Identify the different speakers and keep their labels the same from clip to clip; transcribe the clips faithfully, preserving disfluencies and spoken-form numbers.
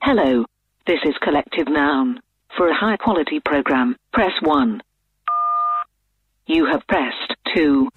Speaker 1: Hello. This is Collective Noun. For a high-quality program, press one. You have pressed two.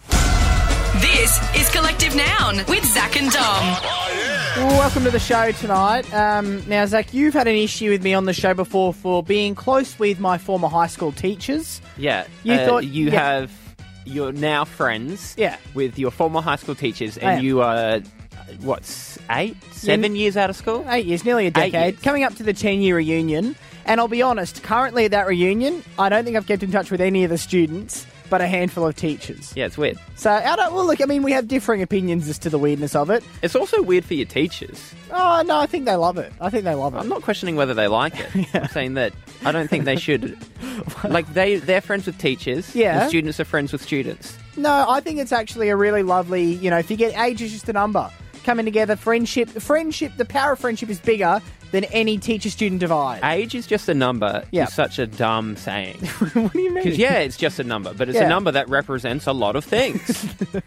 Speaker 2: This is Collective Noun with Zach and Dom.
Speaker 3: Welcome to the show tonight. Um, now, Zach, you've had an issue with me on the show before for being close with my former high school teachers.
Speaker 4: Yeah.
Speaker 3: You
Speaker 4: uh,
Speaker 3: thought
Speaker 4: you
Speaker 3: yeah.
Speaker 4: have... You're now friends
Speaker 3: Yeah.
Speaker 4: with your former high school teachers,
Speaker 3: I am.
Speaker 4: and you are, what, eight, seven years out of school?
Speaker 3: Eight years, nearly a decade.
Speaker 4: years.
Speaker 3: Coming up to the ten-year reunion. And I'll be honest, currently at that reunion, I don't think I've kept in touch with any of the students, but a handful of teachers.
Speaker 4: Yeah, it's weird.
Speaker 3: So, I don't, well, look, I mean, we have differing opinions as to the weirdness of it.
Speaker 4: It's also weird for your teachers.
Speaker 3: Oh, no, I think they love it. I think they love it.
Speaker 4: I'm not questioning whether they like it.
Speaker 3: Yeah.
Speaker 4: I'm saying that I don't think they should. Like, they, they're friends with teachers.
Speaker 3: Yeah.
Speaker 4: And students are friends with students.
Speaker 3: No, I think it's actually a really lovely, you know, if you get age is just a number. Coming together, friendship, friendship, the power of friendship is bigger than any teacher-student divide.
Speaker 4: Age is just a number
Speaker 3: Yeah.
Speaker 4: is such a dumb saying.
Speaker 3: What do you mean?
Speaker 4: Because, yeah, it's just a number, but it's
Speaker 3: Yeah.
Speaker 4: a number that represents a lot of things.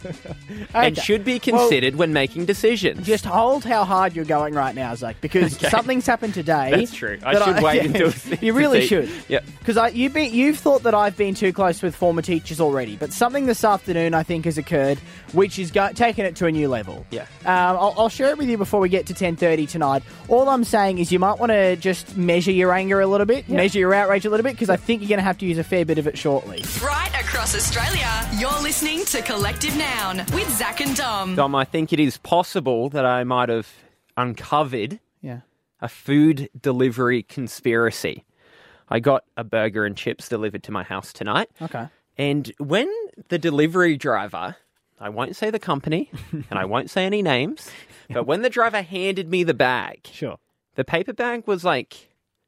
Speaker 4: And
Speaker 3: Okay.
Speaker 4: should be
Speaker 3: Well,
Speaker 4: considered when making decisions.
Speaker 3: just hold how hard you're going right now, Zach, because
Speaker 4: Okay.
Speaker 3: something's happened today.
Speaker 4: That's true. I
Speaker 3: that
Speaker 4: should wait
Speaker 3: yeah,
Speaker 4: until...
Speaker 3: You really
Speaker 4: to see.
Speaker 3: should.
Speaker 4: Yeah.
Speaker 3: Because you've, been, you've thought that I've been too close with former teachers already, but something this afternoon I think has occurred, which is go- taking it to a new level.
Speaker 4: Yeah.
Speaker 3: Um, I'll, I'll share it with you before we get to ten thirty tonight. All I'm saying is you might want to just measure your anger a little bit, measure your outrage a little bit, because I think you're going to have to use a fair bit of it shortly.
Speaker 2: Right across Australia, you're listening to Collective Noun with Zach and Dom.
Speaker 4: Dom, I think it is possible that I might have uncovered
Speaker 3: Yeah.
Speaker 4: a food delivery conspiracy. I got a burger and chips delivered to my house tonight.
Speaker 3: Okay.
Speaker 4: And when the delivery driver, I won't say the company, and I won't say any names, but when the driver handed me the bag,
Speaker 3: Sure.
Speaker 4: the paper bag was like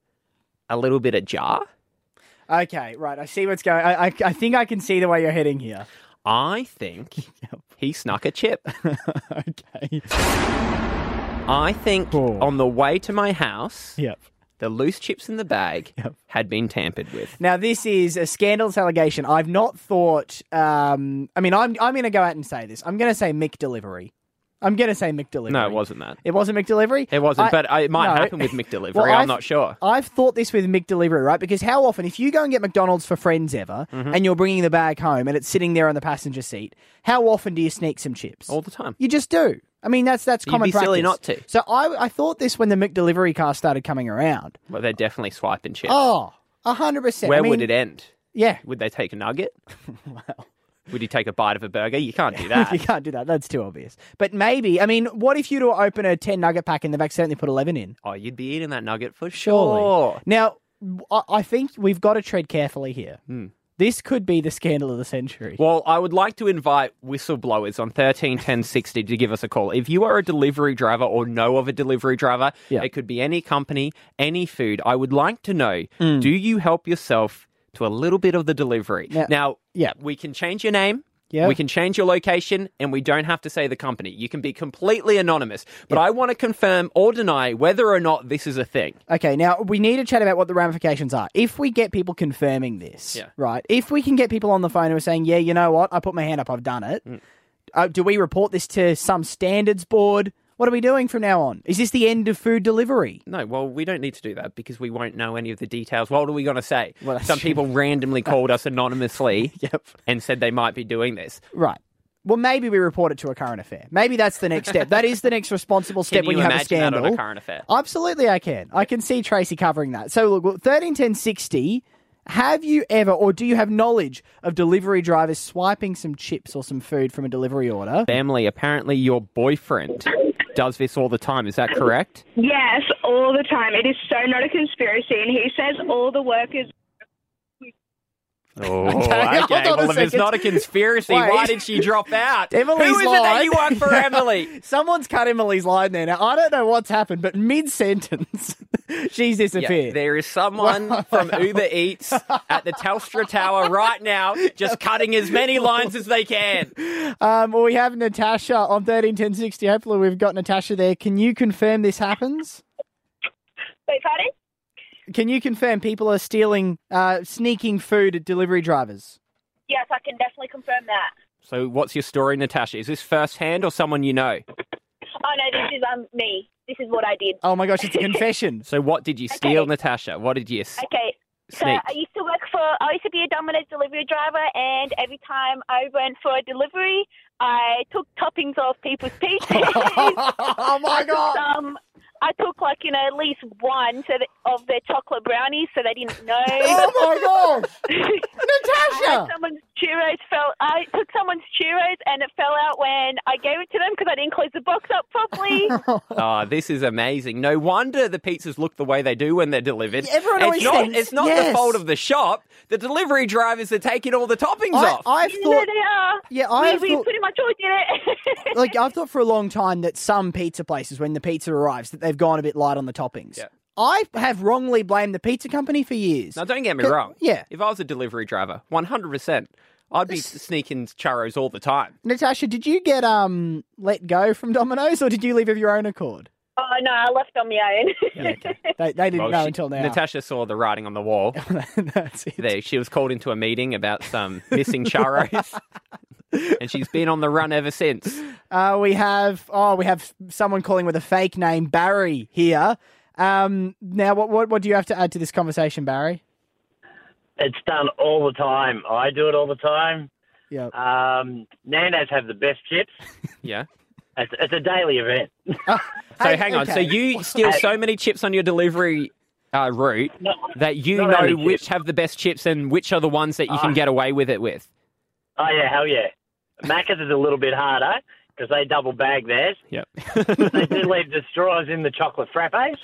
Speaker 4: a little bit ajar.
Speaker 3: Okay, right. I see what's going. I, I I think I can see the way you're heading here.
Speaker 4: I think he snuck a chip.
Speaker 3: Okay.
Speaker 4: I think
Speaker 3: Oh.
Speaker 4: on the way to my house,
Speaker 3: Yep.
Speaker 4: the loose chips in the bag
Speaker 3: Yep.
Speaker 4: had been tampered with.
Speaker 3: Now this is a scandalous allegation. I've not thought. Um, I mean, I'm I'm going to go out and say this. I'm going to say McDelivery. I'm going to say McDelivery.
Speaker 4: No, it wasn't that.
Speaker 3: It wasn't McDelivery?
Speaker 4: It wasn't,
Speaker 3: I-
Speaker 4: but it might
Speaker 3: no.
Speaker 4: happen with McDelivery.
Speaker 3: Well,
Speaker 4: I'm
Speaker 3: I've-
Speaker 4: not sure.
Speaker 3: I've thought this with McDelivery, right? Because how often, if you go and get McDonald's for friends ever,
Speaker 4: Mm-hmm.
Speaker 3: and you're bringing the bag home and it's sitting there on the passenger seat, how often do you sneak some chips?
Speaker 4: All the time.
Speaker 3: You just do. I mean, that's that's
Speaker 4: You'd
Speaker 3: common
Speaker 4: be
Speaker 3: practice.
Speaker 4: silly not to.
Speaker 3: So I I thought this when the McDelivery car started coming around.
Speaker 4: Well, they're definitely swiping chips.
Speaker 3: Oh, a hundred percent.
Speaker 4: Where
Speaker 3: I mean,
Speaker 4: would it end?
Speaker 3: Yeah.
Speaker 4: Would they take a nugget? Would you take a bite of a burger? You can't do that.
Speaker 3: You can't do that. That's too obvious. But maybe, I mean, what if you were to open a ten nugget pack and they've accidentally put eleven in?
Speaker 4: Oh, you'd be eating that nugget for
Speaker 3: Surely.
Speaker 4: sure.
Speaker 3: Now, I I think we've got to tread carefully here.
Speaker 4: Hmm.
Speaker 3: This could be the scandal of the century.
Speaker 4: Well, I would like to invite whistleblowers on thirteen ten sixty to give us a call. If you are a delivery driver or know of a delivery driver,
Speaker 3: Yeah.
Speaker 4: it could be any company, any food. I would like to know,
Speaker 3: Mm.
Speaker 4: do you help yourself to a little bit of the delivery?
Speaker 3: Now-
Speaker 4: Now,
Speaker 3: yeah.
Speaker 4: we can change your name.
Speaker 3: Yeah.
Speaker 4: We can change your location and we don't have to say the company. You can be completely anonymous. But I want to confirm or deny whether or not this is a thing.
Speaker 3: Okay, now we need to chat about what the ramifications are. If we get people confirming this,
Speaker 4: Yeah.
Speaker 3: right? If we can get people on the phone who are saying, yeah, you know what, I put my hand up, I've done it.
Speaker 4: Mm.
Speaker 3: Uh, do we report this to some standards board? What are we doing from now on? Is this the end of food delivery?
Speaker 4: No, well, we don't need to do that because we won't know any of the details. What are we going to say?
Speaker 3: Well, that's
Speaker 4: Some
Speaker 3: true.
Speaker 4: people randomly called us anonymously
Speaker 3: Yep.
Speaker 4: and said they might be doing this.
Speaker 3: Right. Well, maybe we report it to a current affair. Maybe that's the next step. That is the next responsible step
Speaker 4: Can
Speaker 3: when
Speaker 4: you
Speaker 3: you have a
Speaker 4: imagine that
Speaker 3: scandal.
Speaker 4: on a current affair?
Speaker 3: Absolutely, I can. I can see Tracy covering that. So, look, thirteen ten sixty. Have you ever, or do you have knowledge of delivery drivers swiping some chips or some food from a delivery order?
Speaker 4: Family, apparently your boyfriend does this all the time. Is that correct?
Speaker 5: Yes, all the time. It is so not a conspiracy, and he says all the workers.
Speaker 4: Oh,
Speaker 3: Okay,
Speaker 4: okay.
Speaker 3: hold on a
Speaker 4: Well, if it's
Speaker 3: second.
Speaker 4: not a conspiracy,
Speaker 3: Wait.
Speaker 4: why did she drop out?
Speaker 3: Emily's
Speaker 4: Who is it
Speaker 3: lied.
Speaker 4: that you work for, Emily?
Speaker 3: Someone's cut Emily's line there. Now, I don't know what's happened, but mid-sentence, she's
Speaker 4: Yeah,
Speaker 3: disappeared.
Speaker 4: there is someone from Uber Eats at the Telstra Tower right now just cutting as many lines as they can.
Speaker 3: Um, well, we have Natasha on thirteen ten sixty. Hopefully we've got Natasha there. Can you confirm this happens?
Speaker 5: Wait, pardon?
Speaker 3: Can you confirm people are stealing, uh, sneaking food at delivery drivers?
Speaker 5: Yes, I can definitely confirm that.
Speaker 4: So what's your story, Natasha? Is this first-hand or someone you know?
Speaker 5: Oh, no, this is um me.
Speaker 6: this is what I did.
Speaker 3: Oh my gosh, it's a confession.
Speaker 4: So what did you steal,
Speaker 6: Okay.
Speaker 4: Natasha? What did you s-
Speaker 6: Okay. So
Speaker 4: sneak?
Speaker 6: I used to work for, I used to be a Domino's delivery driver, and every time I went for a delivery, I took toppings off people's pizzas.
Speaker 3: Oh my god.
Speaker 6: Um, I took like, you know, at least one so that, of their chocolate brownies so they didn't know.
Speaker 3: Oh my gosh.
Speaker 6: I had
Speaker 3: Natasha.
Speaker 6: someone's churros fell. I took someone's churros and it fell out when I gave it to them because I didn't close the box up properly.
Speaker 4: Oh, this is amazing. No wonder the pizzas look the way they do when they're delivered.
Speaker 3: Everyone
Speaker 4: it's
Speaker 3: always
Speaker 4: not,
Speaker 3: thinks-
Speaker 4: it's not
Speaker 3: yes.
Speaker 4: the fault of the shop. The delivery drivers are taking all the toppings
Speaker 3: I,
Speaker 4: off.
Speaker 3: I've
Speaker 6: You know
Speaker 3: thought,
Speaker 6: they are.
Speaker 3: yeah, I've
Speaker 6: we, we
Speaker 3: thought,
Speaker 6: pretty much all did it.
Speaker 3: like I've thought for a long time that some pizza places, when the pizza arrives, that they've gone a bit light on the toppings.
Speaker 4: Yeah.
Speaker 3: I have wrongly blamed the pizza company for years.
Speaker 4: Now, don't get me
Speaker 3: But-
Speaker 4: wrong.
Speaker 3: yeah.
Speaker 4: If I was a delivery driver, one hundred percent, I'd be sneaking churros all the time.
Speaker 3: Natasha, did you get um let go from Domino's, or did you leave of your own accord?
Speaker 6: Oh, no, I left on my own.
Speaker 3: Yeah, okay. They, they didn't
Speaker 4: Well,
Speaker 3: know
Speaker 4: she-
Speaker 3: until now.
Speaker 4: Natasha saw the writing on the wall.
Speaker 3: That's it.
Speaker 4: There, she was called into a meeting about some missing churros, and she's been on the run ever since.
Speaker 3: Uh, we have oh, we have someone calling with a fake name, Barry, here. Um, now, what, what what do you have to add to this conversation, Barry?
Speaker 7: It's done all the time. I do it all the time.
Speaker 3: Yeah.
Speaker 7: Um, Nando's have the best chips.
Speaker 4: Yeah.
Speaker 7: It's, it's a daily event.
Speaker 4: So
Speaker 3: Hey,
Speaker 4: hang on.
Speaker 3: okay.
Speaker 4: So you steal so many chips on your delivery uh, route
Speaker 7: No,
Speaker 4: that you
Speaker 7: not
Speaker 4: know
Speaker 7: only
Speaker 4: which
Speaker 7: chips.
Speaker 4: have the best chips and which are the ones that you can
Speaker 7: Ah.
Speaker 4: get away with it with.
Speaker 7: Oh, yeah, hell yeah. Macca's is a little bit harder because they double bag theirs.
Speaker 4: Yep.
Speaker 7: They do leave the straws in the chocolate frappes.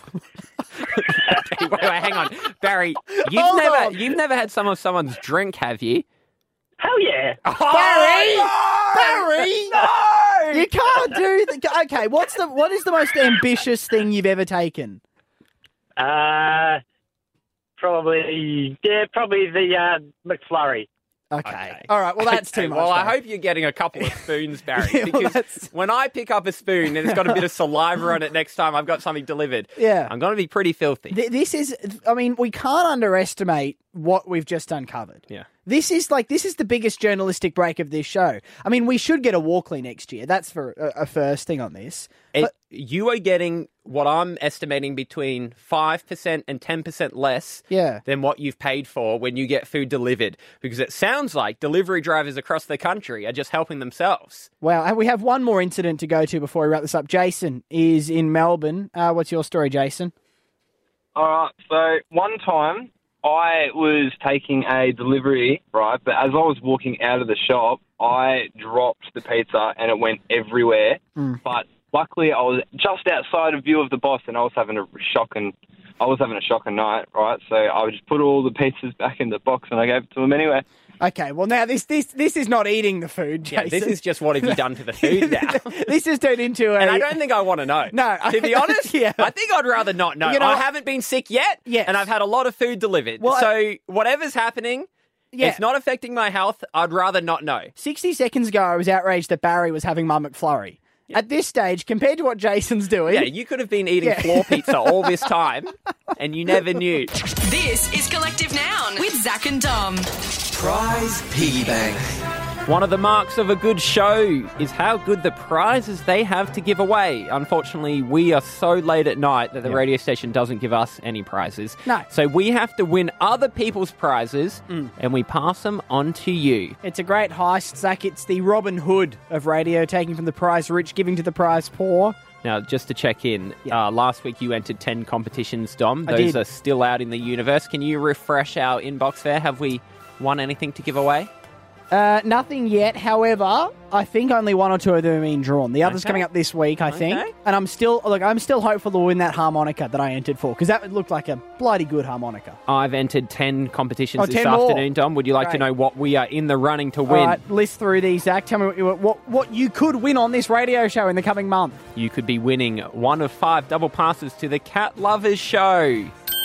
Speaker 4: wait, wait, hang on, Barry. You've
Speaker 3: Hold
Speaker 4: never
Speaker 3: on.
Speaker 4: you've never had some of someone's drink, have you?
Speaker 7: Hell yeah.
Speaker 3: Barry!
Speaker 4: Oh,
Speaker 3: Barry!
Speaker 4: No!
Speaker 3: You can't do the. Okay, what's the what is the most ambitious thing you've ever taken?
Speaker 7: Uh, probably, yeah, probably the uh, McFlurry.
Speaker 3: Okay.
Speaker 4: Okay.
Speaker 3: All right. Well, that's
Speaker 4: Okay,
Speaker 3: too much.
Speaker 4: Well, I
Speaker 3: Barry.
Speaker 4: hope you're getting a couple of spoons, Barry,
Speaker 3: Yeah, well,
Speaker 4: because
Speaker 3: that's-
Speaker 4: when I pick up a spoon and it's got a bit of saliva on it next time I've got something delivered,
Speaker 3: Yeah.
Speaker 4: I'm going to be pretty filthy.
Speaker 3: Th- This is, I mean, we can't underestimate what we've just uncovered.
Speaker 4: Yeah.
Speaker 3: This is like, this is the biggest journalistic break of this show. I mean, we should get a Walkley next year. That's for a, a first thing on this.
Speaker 4: It,
Speaker 3: But-
Speaker 4: you are getting what I'm estimating between five percent and ten percent less
Speaker 3: Yeah.
Speaker 4: than what you've paid for when you get food delivered. Because it sounds like delivery drivers across the country are just helping themselves.
Speaker 3: Wow. And we have one more incident to go to before we wrap this up. Jason is in Melbourne. Uh, what's your story, Jason?
Speaker 8: All right. So one time I was taking a delivery, right? But as I was walking out of the shop, I dropped the pizza and it went everywhere.
Speaker 3: Mm.
Speaker 8: But luckily, I was just outside of view of the boss, and I was having a shocking, I was having a shocking night, right? So I just put all the pizzas back in the box and I gave it to him anyway.
Speaker 3: Okay. Well, now this this this is not eating the food, Jason.
Speaker 4: Yeah, this is just what have you done to the food now.
Speaker 3: This has turned into a.
Speaker 4: And I don't think I want to know.
Speaker 3: No,
Speaker 4: To be honest,
Speaker 3: yeah.
Speaker 4: I think I'd rather not know.
Speaker 3: You know
Speaker 4: I
Speaker 3: what?
Speaker 4: haven't been sick yet,
Speaker 3: Yes.
Speaker 4: and I've had a lot of food delivered.
Speaker 3: Well,
Speaker 4: so whatever's happening,
Speaker 3: Yeah.
Speaker 4: it's not affecting my health. I'd rather not know.
Speaker 3: sixty seconds ago, I was outraged that Barry was having my McFlurry. At this stage, compared to what Jason's doing,
Speaker 4: Yeah, you could have been eating
Speaker 3: Yeah.
Speaker 4: floor pizza all this time, and you never knew.
Speaker 2: This is Collective Noun with Zach and Dom.
Speaker 9: Prize Piggy Bank.
Speaker 4: One of the marks of a good show is how good the prizes they have to give away. Unfortunately, we are so late at night that the radio station doesn't give us any prizes.
Speaker 3: No.
Speaker 4: So we have to win other people's prizes, and we pass them on to you.
Speaker 3: it's a great heist, Zach. It's the Robin Hood of radio, taking from the prize rich, giving to the prize poor.
Speaker 4: Now, just to check in,
Speaker 3: Yeah.
Speaker 4: uh, last week you entered ten competitions, Dom.
Speaker 3: I
Speaker 4: Those
Speaker 3: did.
Speaker 4: are still out in the universe. Can you refresh our inbox there? Have we won anything to give away?
Speaker 3: Uh, nothing yet. However, I think only one or two of them have been drawn. The others
Speaker 4: Okay.
Speaker 3: coming up this week, I think.
Speaker 4: Okay.
Speaker 3: And I'm still look. I'm still hopeful to win that harmonica that I entered for, because that looked like a bloody good harmonica.
Speaker 4: I've entered ten competitions
Speaker 3: Oh,
Speaker 4: this
Speaker 3: ten more.
Speaker 4: afternoon, Dom. Would you like to
Speaker 3: Great.
Speaker 4: know what we are in the running to win?
Speaker 3: All right, list through these, Zach. Tell me what, you- what what you could win on this radio show in the coming month.
Speaker 4: You could be winning one of five double passes to the Cat Lovers Show.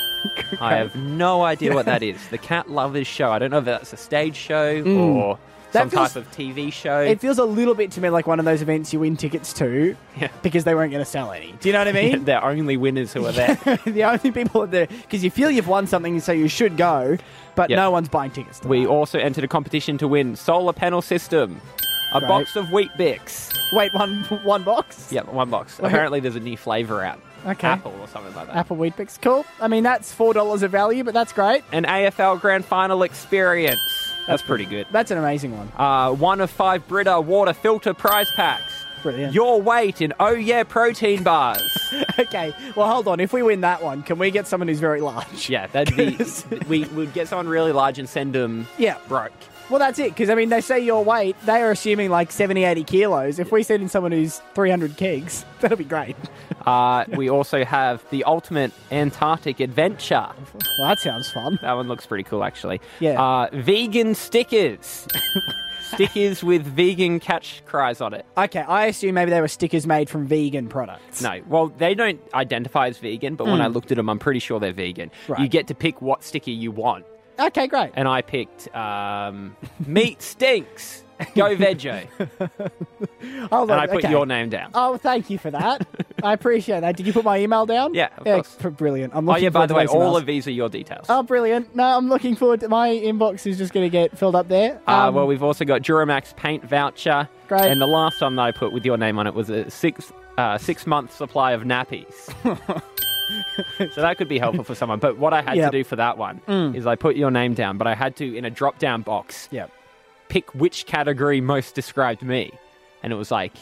Speaker 4: I have no idea what that is. The Cat Lovers Show. I don't know if that's a stage show or
Speaker 3: Mm. That
Speaker 4: some
Speaker 3: feels-
Speaker 4: type of T V show.
Speaker 3: It feels a little bit to me like one of those events you win tickets to
Speaker 4: Yeah.
Speaker 3: because they weren't going to sell any. Do you know what I mean?
Speaker 4: They're only winners who are there.
Speaker 3: The only people are there because you feel you've won something, so you should go, but
Speaker 4: Yep.
Speaker 3: no one's buying tickets. To
Speaker 4: We
Speaker 3: that.
Speaker 4: also entered a competition to win solar panel system. A
Speaker 3: Great.
Speaker 4: box of Wheat Bix.
Speaker 3: Wait, one one box?
Speaker 4: Yep, one box. Apparently there's a new flavour out.
Speaker 3: Okay.
Speaker 4: Apple or something like that.
Speaker 3: Apple Wheat Bix. Cool. I mean, that's four dollars of value, but that's great.
Speaker 4: An A F L Grand Final experience. That's pretty good.
Speaker 3: That's an amazing one.
Speaker 4: Uh, one of five Brita water filter prize packs.
Speaker 3: Brilliant.
Speaker 4: Your weight in Oh Yeah protein bars.
Speaker 3: Okay, well, hold on. If we win that one, can we get someone who's very large?
Speaker 4: Yeah, that'd be... we would get someone really large and send them
Speaker 3: Yeah.
Speaker 4: broke.
Speaker 3: Well, that's it, because, I mean, they say your weight, they are assuming like seventy, eighty kilos. If we send in someone who's three hundred kegs, that'll be great.
Speaker 4: Uh, we also have the Ultimate Antarctic Adventure.
Speaker 3: Well, that sounds fun.
Speaker 4: That one looks pretty cool, actually.
Speaker 3: Yeah.
Speaker 4: Uh, vegan stickers. Stickers with vegan catch cries on it.
Speaker 3: Okay, I assume maybe they were stickers made from vegan products.
Speaker 4: No, well, they don't identify as vegan, but when I looked at them, I'm pretty sure they're vegan.
Speaker 3: Right.
Speaker 4: You get to pick what sticker you want.
Speaker 3: Okay, great.
Speaker 4: And I picked um, meat stinks. Go Veggio.
Speaker 3: Hold
Speaker 4: And
Speaker 3: on,
Speaker 4: I put
Speaker 3: okay.
Speaker 4: your name down.
Speaker 3: Oh, thank you for that. I appreciate that. Did you put my email down?
Speaker 4: Yeah, of
Speaker 3: yeah,
Speaker 4: course.
Speaker 3: p- brilliant. I'm
Speaker 4: Oh,
Speaker 3: looking
Speaker 4: yeah, by
Speaker 3: forward
Speaker 4: the
Speaker 3: to
Speaker 4: way,
Speaker 3: those
Speaker 4: all
Speaker 3: emails.
Speaker 4: of these are your details.
Speaker 3: Oh, brilliant. No, I'm looking forward to my inbox is just going to get filled up there.
Speaker 4: Uh,
Speaker 3: Um,
Speaker 4: well, we've also got Duramax paint voucher.
Speaker 3: Great.
Speaker 4: And the last one that I put with your name on it was a six uh, six month supply of nappies. So that could be helpful for someone. But what I had
Speaker 3: Yep.
Speaker 4: to do for that one
Speaker 3: Mm.
Speaker 4: is I put your name down, but I had to, in a drop down box,
Speaker 3: Yep.
Speaker 4: pick which category most described me. And it was like,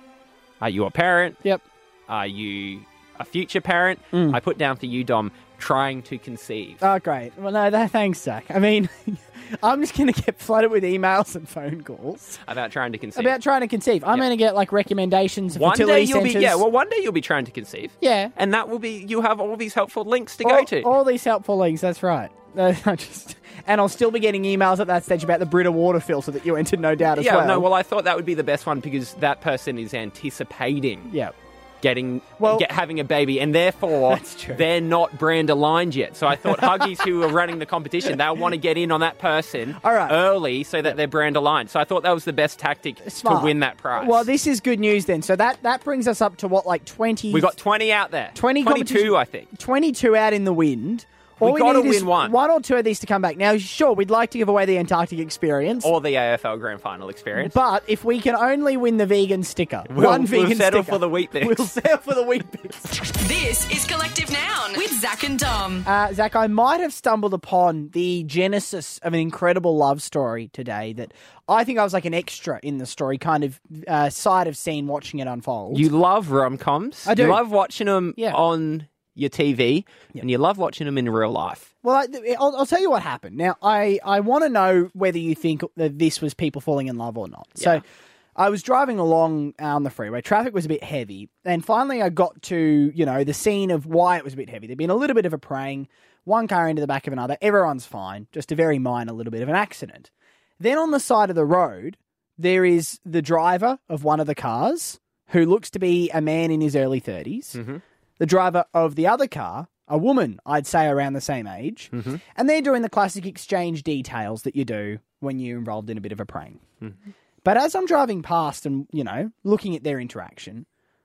Speaker 4: are you a parent?
Speaker 3: Yep.
Speaker 4: Are you a future parent?
Speaker 3: Mm.
Speaker 4: I put down for you, Dom, trying to conceive.
Speaker 3: Oh, great. Well, no, that, thanks, Zach. I mean, I'm just going to get flooded with emails and phone calls
Speaker 4: About trying to conceive.
Speaker 3: about trying to conceive. I'm
Speaker 4: Yeah.
Speaker 3: going to get, like, recommendations of
Speaker 4: One day
Speaker 3: fertility
Speaker 4: you'll be
Speaker 3: centres.
Speaker 4: yeah. Well, one day you'll be trying to conceive.
Speaker 3: Yeah.
Speaker 4: And that will be you have all these helpful links to
Speaker 3: all,
Speaker 4: go to.
Speaker 3: all these helpful links, that's right. Uh, I just, and I'll still be getting emails at that stage about the Brita water filter that you entered, no doubt, as
Speaker 4: yeah,
Speaker 3: well.
Speaker 4: no. Well, I thought that would be the best one because that person is anticipating
Speaker 3: Yeah.
Speaker 4: getting
Speaker 3: Well-
Speaker 4: get, having a baby, and therefore
Speaker 3: That's true.
Speaker 4: they're not brand aligned yet. So I thought Huggies, who are running the competition, they'll want to get in on that person
Speaker 3: All right.
Speaker 4: early so that they're brand aligned. So I thought that was the best tactic
Speaker 3: Smart.
Speaker 4: to win that prize.
Speaker 3: Well, this is good news then. So that, that brings us up to what, like twenty...
Speaker 4: we got twenty out there.
Speaker 3: twenty
Speaker 4: twenty-two,
Speaker 3: competition-
Speaker 4: I think.
Speaker 3: twenty-two out in the wind. All
Speaker 4: We gotta
Speaker 3: need is
Speaker 4: win one.
Speaker 3: One or two of these to come back. Now, sure, we'd like to give away the Antarctic experience.
Speaker 4: Or the A F L Grand Final experience.
Speaker 3: But if we can only win the vegan sticker,
Speaker 4: We'll-
Speaker 3: one
Speaker 4: we'll
Speaker 3: vegan
Speaker 4: settle
Speaker 3: sticker,
Speaker 4: for the Wheat Bix.
Speaker 3: We'll settle for the wheat bix.
Speaker 2: This is Collective Noun with Zach and Dom.
Speaker 3: Uh, Zach, I might have stumbled upon the genesis of an incredible love story today that I think I was like an extra in the story, kind of uh, side of scene watching it unfold.
Speaker 4: You love rom-coms.
Speaker 3: I do.
Speaker 4: You love watching them
Speaker 3: Yeah.
Speaker 4: on your T V, and you love watching them in real life.
Speaker 3: Well, I, I'll, I'll tell you what happened. Now, I, I want to know whether you think that this was people falling in love or not.
Speaker 4: Yeah.
Speaker 3: So I was driving along on the freeway. Traffic was a bit heavy. And finally I got to, you know, the scene of why it was a bit heavy. There'd been a little bit of a praying, one car into the back of another. Everyone's fine. Just a very minor little bit of an accident. Then on the side of the road, there is the driver of one of the cars who looks to be a man in his early thirties.
Speaker 4: Mm-hmm.
Speaker 3: The driver of the other car, a woman, I'd say around the same age,
Speaker 4: Mm-hmm.
Speaker 3: and they're doing the classic exchange details that you do when you're involved in a bit of a prank.
Speaker 4: Mm-hmm.
Speaker 3: But as I'm driving past and, you know, looking at their interaction,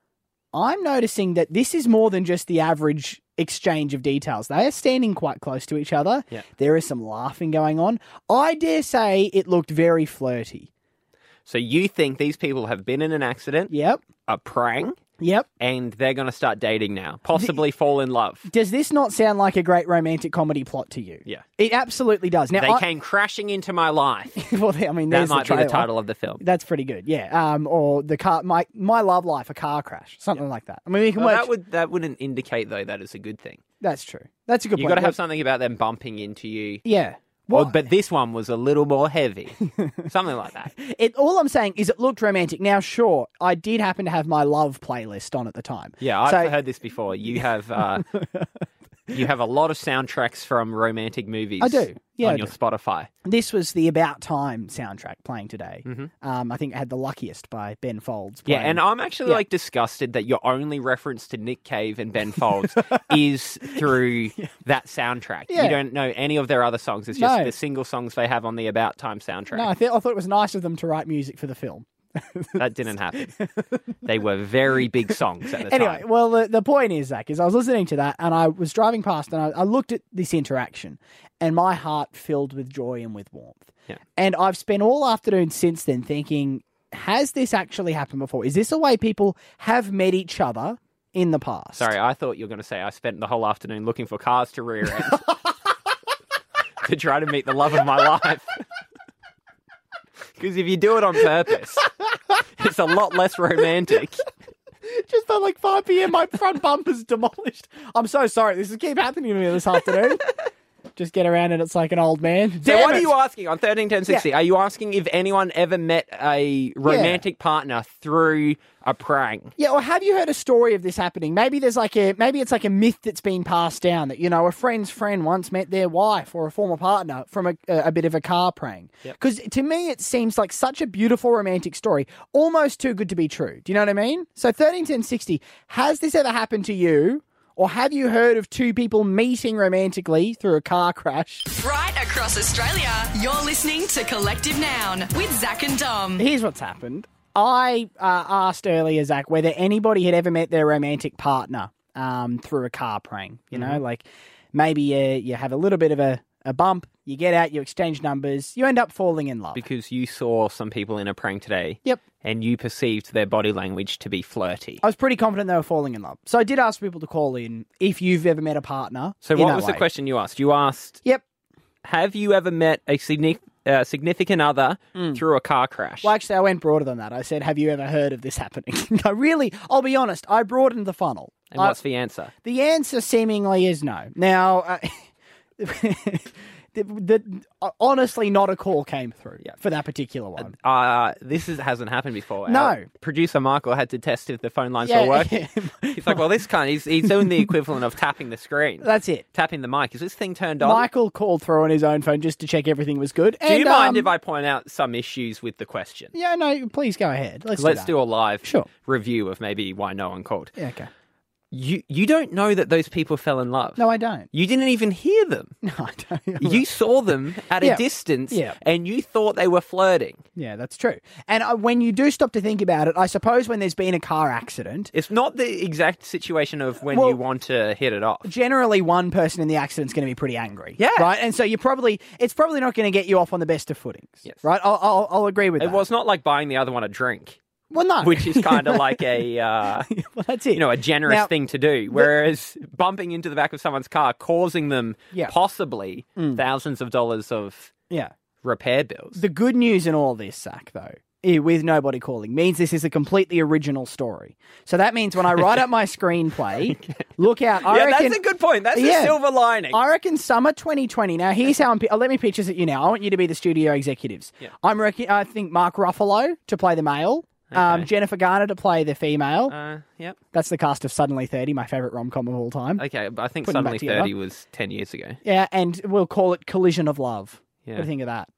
Speaker 3: I'm noticing that this is more than just the average exchange of details. They are standing quite close to each other.
Speaker 4: Yeah.
Speaker 3: There is some laughing going on. I dare say it looked very flirty.
Speaker 4: So you think these people have been in an accident,
Speaker 3: Yep.
Speaker 4: a prang,
Speaker 3: Yep.
Speaker 4: and they're going to start dating now, possibly fall in love.
Speaker 3: Does this not sound like a great romantic comedy plot to you?
Speaker 4: Yeah.
Speaker 3: It absolutely does. Now,
Speaker 4: They
Speaker 3: I,
Speaker 4: came crashing into my life.
Speaker 3: well, I mean,
Speaker 4: That
Speaker 3: there's
Speaker 4: might
Speaker 3: the
Speaker 4: be the
Speaker 3: trailer.
Speaker 4: title of the film.
Speaker 3: That's pretty good, yeah. Um, or the car, my my love life, a car crash, something like that. I mean, we can
Speaker 4: Well,
Speaker 3: work.
Speaker 4: that would that wouldn't indicate though that it's a good thing.
Speaker 3: That's true. That's a good
Speaker 4: You've
Speaker 3: point.
Speaker 4: got to have
Speaker 3: Look,
Speaker 4: something about them bumping into you.
Speaker 3: Yeah.
Speaker 4: Well,
Speaker 3: Well,
Speaker 4: but this one was a little more heavy, something like that.
Speaker 3: it, all I'm saying is it looked romantic. Now, sure, I did happen to have my love playlist on at the time.
Speaker 4: Yeah, I've
Speaker 3: So-
Speaker 4: heard this before. You have uh, you have a lot of soundtracks from romantic movies.
Speaker 3: I do. Yeah,
Speaker 4: on
Speaker 3: I
Speaker 4: your
Speaker 3: do.
Speaker 4: Spotify.
Speaker 3: This was the About Time soundtrack playing today.
Speaker 4: Mhm.
Speaker 3: Um, I think it had The Luckiest by Ben Folds.
Speaker 4: Yeah,
Speaker 3: playing.
Speaker 4: and I'm actually
Speaker 3: Yeah.
Speaker 4: like disgusted that your only reference to Nick Cave and Ben Folds is through that soundtrack.
Speaker 3: Yeah.
Speaker 4: You don't know any of their other songs. It's just
Speaker 3: No.
Speaker 4: the single songs they have on the About Time soundtrack.
Speaker 3: No, I, th- I thought it was nice of them to write music for the film.
Speaker 4: That didn't happen. They were very big songs at the
Speaker 3: Anyway,
Speaker 4: time.
Speaker 3: well, the, the point is, Zach, is I was listening to that and I was driving past and I, I looked at this interaction and my heart filled with joy and with warmth.
Speaker 4: Yeah.
Speaker 3: And I've spent all afternoon since then thinking, has this actually happened before? Is this a way people have met each other in the past?
Speaker 4: Sorry, I thought you were going to say I spent the whole afternoon looking for cars to rear end to try to meet the love of my life. Because if you do it on purpose, it's a lot less romantic.
Speaker 3: Just at like five p.m, my front bumper's demolished. I'm so sorry. This is keep happening to me this afternoon. Just get around and it's like an old man.
Speaker 4: So
Speaker 3: Damn
Speaker 4: what
Speaker 3: it.
Speaker 4: are you asking on thirteen ten sixty?
Speaker 3: Yeah.
Speaker 4: Are you asking if anyone ever met a romantic partner through a prank?
Speaker 3: Yeah, or have you heard a story of this happening? Maybe there's like a maybe it's like a myth that's been passed down that, you know, a friend's friend once met their wife or a former partner from a, a, a bit of a car prank. Because to me, it seems like such a beautiful romantic story, almost too good to be true. Do you know what I mean? So thirteen ten sixty, has this ever happened to you? Or have you heard of two people meeting romantically through a car crash?
Speaker 2: Right across Australia, you're listening to Collective Noun with Zach and Dom.
Speaker 3: Here's what's happened. I uh, asked earlier, Zach, whether anybody had ever met their romantic partner um, through a car prank. You know,
Speaker 4: Mhm.
Speaker 3: like maybe uh, you have a little bit of a, a bump, you get out, you exchange numbers, you end up falling in love.
Speaker 4: Because you saw some people in a prank today.
Speaker 3: Yep.
Speaker 4: And you perceived their body language to be flirty.
Speaker 3: I was pretty confident they were falling in love. So I did ask people to call in if you've ever met a partner.
Speaker 4: So
Speaker 3: in
Speaker 4: what
Speaker 3: that
Speaker 4: was
Speaker 3: way.
Speaker 4: the question you asked? You asked,
Speaker 3: Yep.
Speaker 4: have you ever met a significant uh, significant other through a car crash?
Speaker 3: Well, actually, I went broader than that. I said, have you ever heard of this happening? No, really, I'll be honest, I broadened the funnel.
Speaker 4: And
Speaker 3: I-
Speaker 4: what's the answer?
Speaker 3: The answer seemingly is no. Now, uh, the, the, uh, honestly, not a call came through for that particular one.
Speaker 4: Uh, this is, hasn't happened before.
Speaker 3: No.
Speaker 4: Our producer Michael had to test if the phone lines
Speaker 3: Yeah,
Speaker 4: were working.
Speaker 3: yeah.
Speaker 4: He's like, well, this can't. He's, he's doing the equivalent of tapping the screen.
Speaker 3: That's it.
Speaker 4: Tapping the mic. Is this thing turned on?
Speaker 3: Michael called through on his own phone just to check everything was good.
Speaker 4: Do you
Speaker 3: and,
Speaker 4: mind
Speaker 3: um,
Speaker 4: if I point out some issues with the question?
Speaker 3: Yeah, no, please go ahead. Let's,
Speaker 4: Let's
Speaker 3: do,
Speaker 4: do a live
Speaker 3: Sure.
Speaker 4: review of maybe why no one called.
Speaker 3: that. Yeah, okay.
Speaker 4: You you don't know that those people fell in love.
Speaker 3: No, I don't.
Speaker 4: You didn't even hear them.
Speaker 3: No, I don't.
Speaker 4: You saw them at a
Speaker 3: Yeah.
Speaker 4: distance,
Speaker 3: Yeah.
Speaker 4: and you thought they were flirting.
Speaker 3: Yeah, that's true. And uh, when you do stop to think about it, I suppose when there's been a car accident,
Speaker 4: It's not the exact situation of when
Speaker 3: Well-
Speaker 4: you want to hit it off.
Speaker 3: generally one person in the accident's going to be pretty angry.
Speaker 4: Yeah.
Speaker 3: Right? And so you're probably, it's probably not going to get you off on the best of footings.
Speaker 4: Yes.
Speaker 3: Right? I'll, I'll, I'll agree with
Speaker 4: It
Speaker 3: that.
Speaker 4: was not like buying the other one a drink,
Speaker 3: Well, no.
Speaker 4: which is kind of like a uh,
Speaker 3: well, that's it.
Speaker 4: you know a generous
Speaker 3: Now-
Speaker 4: thing to do. Whereas bumping into the back of someone's car, causing them
Speaker 3: Yeah.
Speaker 4: possibly thousands of dollars of
Speaker 3: Yeah.
Speaker 4: repair bills.
Speaker 3: The good news in all this, Zach, though, eh, with nobody calling, means this is a completely original story. So that means when I write up my screenplay, look out. I
Speaker 4: yeah,
Speaker 3: reckon,
Speaker 4: that's a good point. That's
Speaker 3: Yeah.
Speaker 4: a silver lining.
Speaker 3: I reckon summer twenty twenty. Now, here's how I'm. pi- Let me pitch this at you now. I want you to be the studio executives.
Speaker 4: Yeah.
Speaker 3: I'm. Reckon, I think Mark Ruffalo to play the male. Um,
Speaker 4: Okay.
Speaker 3: Jennifer Garner to play the female.
Speaker 4: Uh, yep.
Speaker 3: That's the cast of Suddenly thirty, my favourite rom-com of all time.
Speaker 4: Okay, but I think
Speaker 3: Putting them
Speaker 4: Suddenly
Speaker 3: back together.
Speaker 4: thirty was ten years ago.
Speaker 3: Yeah, and we'll call it Collision of Love.
Speaker 4: Yeah.
Speaker 3: What do you think of that?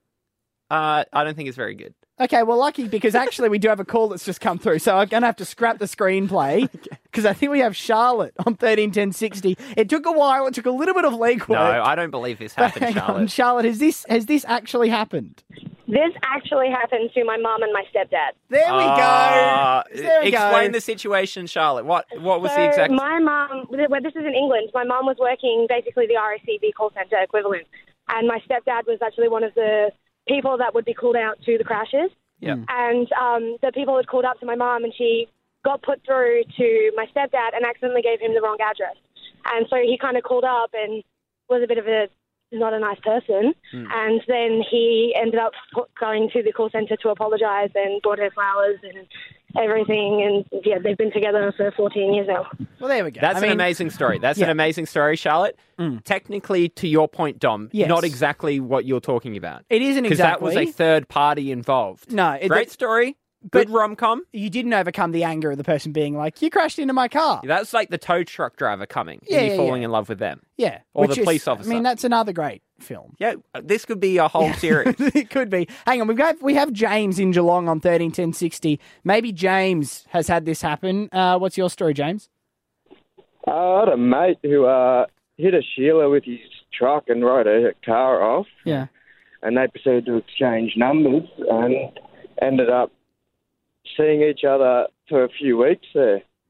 Speaker 4: Uh, I don't think it's very good.
Speaker 3: Okay, well, lucky because actually we do have a call that's just come through, so I'm going to have to scrap the screenplay because I think we have Charlotte on thirteen ten sixty. It took a while, it took a little bit of legwork.
Speaker 4: No, I don't believe this
Speaker 3: but
Speaker 4: happened,
Speaker 3: hang on,
Speaker 4: Charlotte.
Speaker 3: Charlotte, has this has this actually happened?
Speaker 10: This actually happened to my mom and my stepdad.
Speaker 3: There we
Speaker 4: Uh,
Speaker 3: go. There we
Speaker 4: explain
Speaker 3: go.
Speaker 4: the situation, Charlotte. What what was
Speaker 10: so
Speaker 4: the exact?
Speaker 10: my mom, well, this is in England. My mom was working basically the R A C V call centre equivalent, and my stepdad was actually one of the people that would be called out to the crashes.
Speaker 4: Yeah.
Speaker 10: And um, the people had called up to my mom, and she got put through to my stepdad and accidentally gave him the wrong address. And so he kind of called up and was a bit of a not a nice person.
Speaker 4: Mm.
Speaker 10: And then he ended up going to the call centre to apologise and bought her flowers and everything. And yeah, they've been together for fourteen years now.
Speaker 3: Well, there we go.
Speaker 4: That's
Speaker 3: I
Speaker 4: an
Speaker 3: mean,
Speaker 4: amazing story. That's
Speaker 3: yeah.
Speaker 4: an amazing story, Charlotte.
Speaker 3: Mm.
Speaker 4: Technically, to your point, Dom,
Speaker 3: Yes.
Speaker 4: not exactly what you're talking about.
Speaker 3: It isn't
Speaker 4: Because
Speaker 3: exactly.
Speaker 4: that was a third party involved.
Speaker 3: No, it-
Speaker 4: Great
Speaker 3: but-
Speaker 4: story.
Speaker 3: but-
Speaker 4: Good rom-com.
Speaker 3: You didn't overcome the anger of the person being like, you crashed into my car.
Speaker 4: That's like the tow truck driver coming
Speaker 3: Yeah,
Speaker 4: and you
Speaker 3: yeah,
Speaker 4: falling
Speaker 3: yeah.
Speaker 4: in love with them.
Speaker 3: Yeah.
Speaker 4: Or
Speaker 3: which
Speaker 4: the
Speaker 3: is-
Speaker 4: police officer.
Speaker 3: I mean, that's another great film.
Speaker 4: Yeah, this could be a whole series.
Speaker 3: It could be. Hang on, we've got we have James in Geelong on thirteen ten sixty. Maybe James has had this happen. Uh, what's your story, James?
Speaker 11: Uh, I had a mate who uh, hit a Sheila with his truck and rode her car off,
Speaker 3: Yeah.
Speaker 11: and they proceeded to exchange numbers and ended up seeing each other for a few weeks there.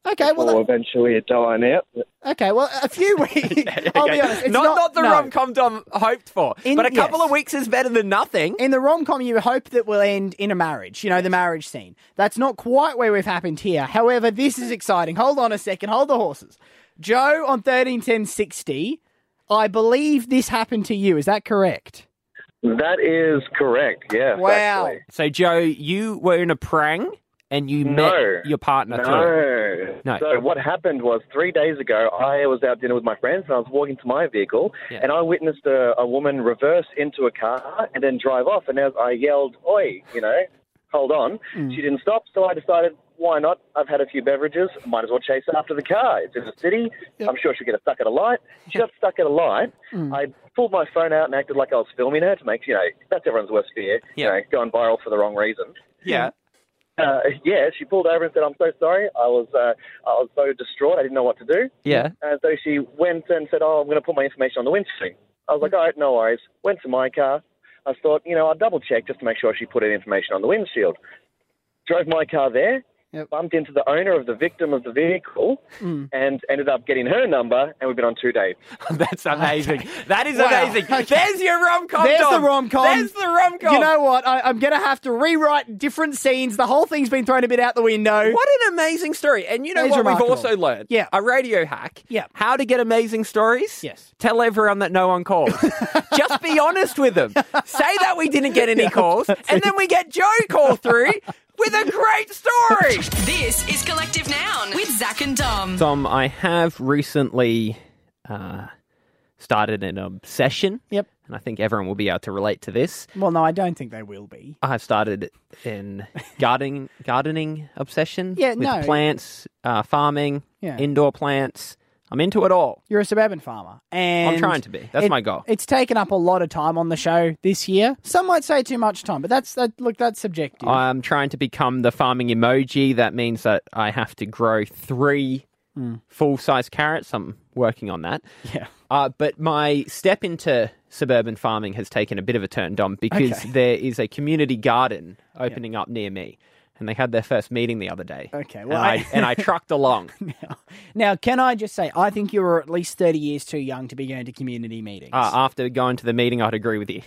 Speaker 3: Okay, well,
Speaker 11: Or eventually it dying out. But
Speaker 3: okay, well, a few weeks. I'll be honest. It's
Speaker 4: not,
Speaker 3: not,
Speaker 4: not the
Speaker 3: no.
Speaker 4: rom-com Dom hoped for,
Speaker 3: In-
Speaker 4: but a couple
Speaker 3: yes.
Speaker 4: of weeks is better than nothing.
Speaker 3: In the rom-com, you hope that will end in a marriage, you know, the marriage scene. That's not quite where we've happened here. However, this is exciting. Hold on a second. Hold the horses. Joe on thirteen ten sixty, I believe this happened to you. Is that correct?
Speaker 12: That is correct, yeah.
Speaker 3: Wow.
Speaker 12: Actually.
Speaker 4: So, Joe, you were in a prang and you
Speaker 12: No.
Speaker 4: met your partner through.
Speaker 12: No.
Speaker 4: No.
Speaker 12: So what happened was three days ago, I was out dinner with my friends and I was walking to my vehicle
Speaker 4: Yeah.
Speaker 12: and I witnessed a, a woman reverse into a car and then drive off. And as I yelled, "Oi," you know, hold on.
Speaker 3: Mm.
Speaker 12: She didn't stop, so I decided, why not? I've had a few beverages. Might as well chase after the car. It's in the city.
Speaker 3: Yep.
Speaker 12: I'm sure she'll get stuck at a light. She got stuck at a light.
Speaker 3: Mm.
Speaker 12: I pulled my phone out and acted like I was filming her to make, you know, that's everyone's worst fear,
Speaker 4: Yeah.
Speaker 12: you know, going viral for the wrong reason.
Speaker 4: Yeah.
Speaker 12: Uh, yeah, she pulled over and said, "I'm so sorry. I was uh, I was so distraught. I didn't know what to do."
Speaker 4: Yeah.
Speaker 12: And so she went and said, "Oh, I'm going to put my information on the windscreen." I was like, "All right, no worries." Went to my car. I thought, you know, I'll double check just to make sure she put in information on the windshield. Drove my car there.
Speaker 3: Yep.
Speaker 12: Bumped into the owner of the victim of the vehicle
Speaker 3: Mm.
Speaker 12: and ended up getting her number, and we've been on two dates.
Speaker 4: That's amazing. That is
Speaker 3: Wow.
Speaker 4: amazing.
Speaker 3: Okay.
Speaker 4: There's your rom-com,
Speaker 3: There's
Speaker 4: Dom.
Speaker 3: the rom-com.
Speaker 4: There's the rom-com.
Speaker 3: You know what? I, I'm going to have to rewrite different scenes. The whole thing's been thrown a bit out the window.
Speaker 4: What an amazing story. And you know
Speaker 3: That is
Speaker 4: what
Speaker 3: remarkable.
Speaker 4: we've also learned?
Speaker 3: Yeah.
Speaker 4: A radio hack.
Speaker 3: Yeah.
Speaker 4: How to get amazing stories?
Speaker 3: Yes.
Speaker 4: Tell everyone that no one calls. Just be honest with them. Say that we didn't get any calls, and then we get Joe call through with a great story.
Speaker 2: This is Collective Noun with Zach and Dom.
Speaker 4: Tom, I have recently uh, started an obsession.
Speaker 3: Yep.
Speaker 4: And I think everyone will be able to relate to this.
Speaker 3: Well, no, I don't think they will be.
Speaker 4: I've started an gardening gardening obsession.
Speaker 3: Yeah,
Speaker 4: with
Speaker 3: no.
Speaker 4: plants, uh, farming,
Speaker 3: Yeah.
Speaker 4: indoor plants. I'm into it all.
Speaker 3: You're a suburban farmer. And
Speaker 4: I'm trying to be. That's
Speaker 3: it-
Speaker 4: my goal.
Speaker 3: It's taken up a lot of time on the show this year. Some might say too much time, but that's that. Look, that's subjective.
Speaker 4: I'm trying to become the farming emoji. That means that I have to grow three
Speaker 3: Mm.
Speaker 4: full-size carrots. I'm working on that.
Speaker 3: Yeah.
Speaker 4: Uh, but my step into suburban farming has taken a bit of a turn, Dom, because
Speaker 3: Okay.
Speaker 4: there is a community garden opening up near me. And they had their first meeting the other day.
Speaker 3: Okay,
Speaker 4: And
Speaker 3: well,
Speaker 4: I,
Speaker 3: I-
Speaker 4: and I trucked along.
Speaker 3: Now, now, can I just say, I think you're at least thirty years too young to be going to community meetings.
Speaker 4: Uh, after going to the meeting, I'd agree with you.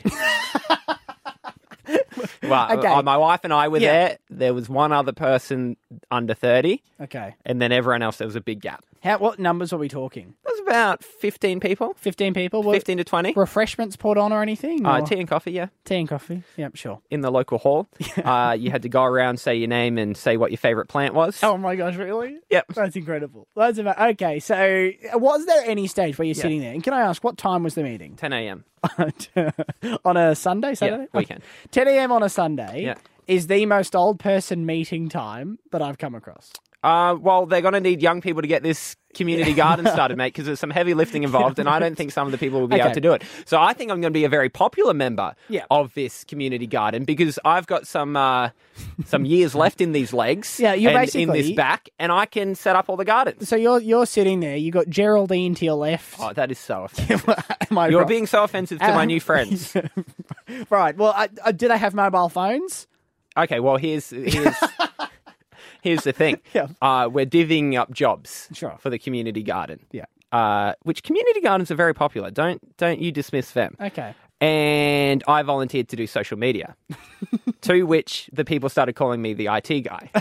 Speaker 4: Well,
Speaker 3: Okay.
Speaker 4: uh, my wife and I were
Speaker 3: Yeah.
Speaker 4: there. There was one other person under thirty,
Speaker 3: Okay.
Speaker 4: and then everyone else, there was a big gap.
Speaker 3: How? What numbers are we talking?
Speaker 4: It was about fifteen people.
Speaker 3: Fifteen people. Were
Speaker 4: fifteen to twenty.
Speaker 3: refreshments poured on or anything?
Speaker 4: Uh,
Speaker 3: or-
Speaker 4: tea and coffee, yeah.
Speaker 3: tea and coffee. Yep, sure.
Speaker 4: In the local hall. Uh, you had to go around, say your name, and say what your favourite plant was.
Speaker 3: Oh my gosh, really?
Speaker 4: Yep.
Speaker 3: That's incredible. That's about okay. So, was there any stage where you're
Speaker 4: Yeah.
Speaker 3: sitting there? And can I ask what time was the meeting?
Speaker 4: ten a.m.
Speaker 3: On a Sunday, Saturday,
Speaker 4: Yeah, weekend.
Speaker 3: ten a.m. on a Sunday
Speaker 4: Yeah.
Speaker 3: is the most old person meeting time that I've come across.
Speaker 4: Uh, well, they're going to need young people to get this community garden started, mate, because there's some heavy lifting involved, and I don't think some of the people will be
Speaker 3: Okay.
Speaker 4: able to do it. So I think I'm going to be a very popular member
Speaker 3: Yeah.
Speaker 4: of this community garden because I've got some uh, some years left in these legs,
Speaker 3: Yeah, you're
Speaker 4: and
Speaker 3: basically-
Speaker 4: in this back, and I can set up all the gardens.
Speaker 3: So you're you're sitting there. You got Geraldine to your left.
Speaker 4: Oh, that is so offensive.
Speaker 3: Am I
Speaker 4: You're
Speaker 3: right?
Speaker 4: being so offensive to my
Speaker 3: Um,
Speaker 4: new friends.
Speaker 3: Right. Well, I, I, do they have mobile phones?
Speaker 4: Okay, well, here's here's here's the thing.
Speaker 3: Yeah.
Speaker 4: Uh, we're divvying up jobs
Speaker 3: Sure.
Speaker 4: for the community garden.
Speaker 3: Yeah.
Speaker 4: Uh, which community gardens are very popular. Don't don't you dismiss them.
Speaker 3: Okay.
Speaker 4: And I volunteered to do social media, to which the people started calling me the I T guy.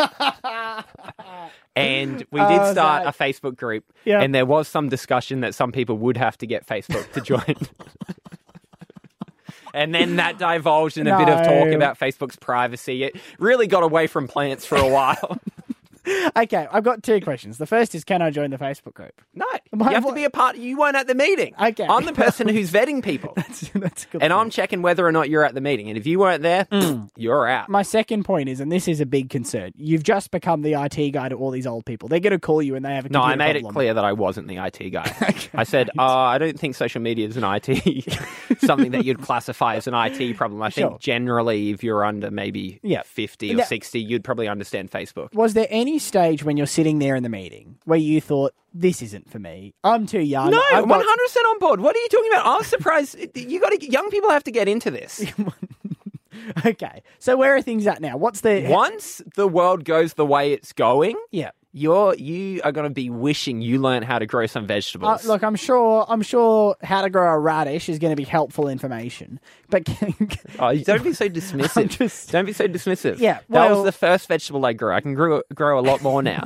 Speaker 4: And we did
Speaker 3: Oh,
Speaker 4: start
Speaker 3: Zach.
Speaker 4: a Facebook group,
Speaker 3: Yeah.
Speaker 4: and there was some discussion that some people would have to get Facebook to join. And then that divulged in a bit of talk
Speaker 3: No.
Speaker 4: about Facebook's privacy. It really got away from plants for a while.
Speaker 3: Okay, I've got two questions. The first is, can I join the Facebook group?
Speaker 4: No,
Speaker 3: My-
Speaker 4: you have to be a part. You weren't at the meeting.
Speaker 3: Okay.
Speaker 4: I'm the person who's vetting people,
Speaker 3: That's, that's a good.
Speaker 4: and
Speaker 3: point.
Speaker 4: I'm checking whether or not you're at the meeting. And if you weren't there, you're out.
Speaker 3: My second point is, and this is a big concern, you've just become the I T guy to all these old people. They're going to call you and they have a
Speaker 4: No, I
Speaker 3: computer
Speaker 4: made it
Speaker 3: problem.
Speaker 4: clear that I wasn't the I T guy. I said, oh, I don't think social media is an I T, something that you'd classify as an I T problem. I think
Speaker 3: Sure.
Speaker 4: generally, if you're under maybe
Speaker 3: Yeah.
Speaker 4: fifty or
Speaker 3: Now-
Speaker 4: sixty, you'd probably understand Facebook.
Speaker 3: Was there any stage when you're sitting there in the meeting where you thought, this isn't for me? I'm too young.
Speaker 4: No,
Speaker 3: I've
Speaker 4: one
Speaker 3: got-
Speaker 4: hundred percent on board. What are you talking about? I was surprised. You got to, young people have to get into this.
Speaker 3: Okay, so where are things at now? What's the...
Speaker 4: Once the world goes the way it's going,
Speaker 3: Yeah.
Speaker 4: You're you are going to be wishing you learned how to grow some
Speaker 3: Uh,
Speaker 4: vegetables.
Speaker 3: look, I'm sure. I'm sure how to grow a radish is going to be helpful information. But
Speaker 4: oh, don't be so dismissive.
Speaker 3: just-
Speaker 4: Don't be so dismissive.
Speaker 3: Yeah,
Speaker 4: that
Speaker 3: well-
Speaker 4: was the first vegetable I grew. I can grow grow a lot more now.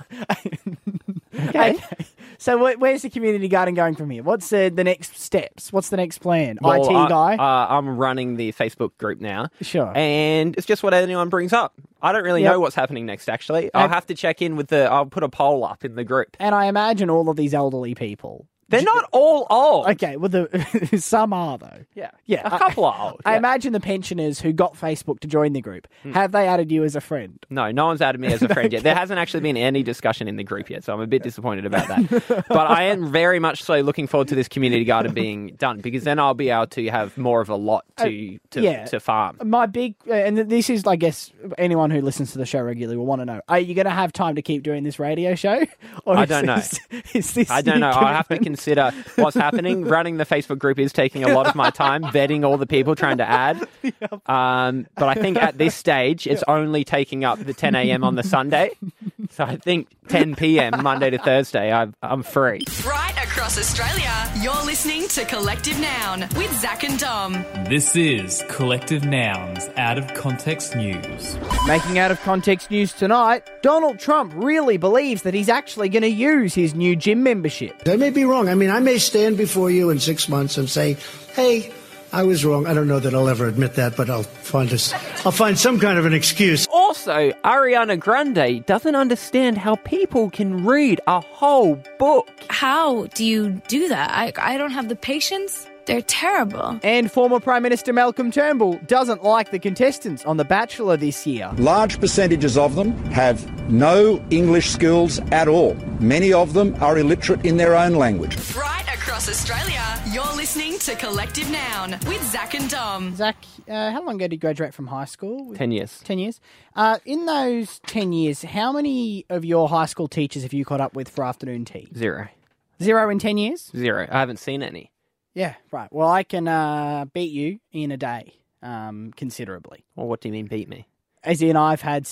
Speaker 3: okay. So wh- where's the community garden going from here? What's the, the next steps? What's the next plan?
Speaker 4: Well,
Speaker 3: I T
Speaker 4: I,
Speaker 3: guy.
Speaker 4: Uh, I'm running the Facebook group now.
Speaker 3: Sure.
Speaker 4: And it's just what anyone brings up. I don't really
Speaker 3: Yep.
Speaker 4: know what's happening next. Actually, I'll
Speaker 3: And-
Speaker 4: have to check in with the. I'll put a poll up in the group.
Speaker 3: And I imagine all of these elderly people.
Speaker 4: They're not all old.
Speaker 3: Okay, well, the, some are though.
Speaker 4: Yeah,
Speaker 3: Yeah,
Speaker 4: a
Speaker 3: I-
Speaker 4: couple are old.
Speaker 3: I
Speaker 4: yeah.
Speaker 3: imagine the pensioners who got Facebook to join the group, have they added you as a friend?
Speaker 4: No, no one's added me as a friend yet. There hasn't actually been any discussion in the group yet, so I'm a bit disappointed about that. But I am very much so looking forward to this community garden being done, because then I'll be able to have more of a lot to to,
Speaker 3: yeah.
Speaker 4: to farm.
Speaker 3: My big, uh, and this is, I guess, anyone who listens to the show regularly will want to know: are you going to have time to keep doing this radio show? Or
Speaker 4: I
Speaker 3: is
Speaker 4: don't know.
Speaker 3: this, Is this
Speaker 4: I don't know.
Speaker 3: your
Speaker 4: I have to
Speaker 3: commitment?
Speaker 4: consider what's happening. Running the Facebook group is taking a lot of my time, vetting all the people trying to add. Um, but I think at this stage, it's only taking up the ten a.m. on the Sunday. So I think ten p.m. Monday to Thursday, I'm, I'm free.
Speaker 2: Right across Australia, you're listening to Collective Noun with Zach and Dom.
Speaker 13: This is Collective Nouns Out of Context News.
Speaker 3: Making out of context news tonight, Donald Trump really believes that he's actually going to use his new gym membership.
Speaker 14: I may be wrong. I mean, I may stand before you in six months and say, hey, I was wrong. I don't know that I'll ever admit that, but I'll find a, I'll find some kind of an excuse.
Speaker 4: Also, Ariana Grande doesn't understand how people can read a whole book.
Speaker 15: How do you do that? I, I don't have the patience. They're terrible.
Speaker 3: And former Prime Minister Malcolm Turnbull doesn't like the contestants on The Bachelor this year.
Speaker 16: Large percentages of them have no English skills at all. Many of them are illiterate in their own language.
Speaker 2: Right across Australia, you're listening to Collective Noun with Zach and Dom.
Speaker 3: Zach, uh, how long ago did you graduate from high school?
Speaker 4: Ten years.
Speaker 3: Ten years. Uh, in those ten years, how many of your high school teachers have you caught up with for afternoon tea?
Speaker 4: Zero.
Speaker 3: Zero in ten years?
Speaker 4: Zero. I haven't seen any.
Speaker 3: Yeah, right. Well, I can uh, beat you in a day um, considerably.
Speaker 4: Well, what do you mean beat me?
Speaker 3: As in, I've had...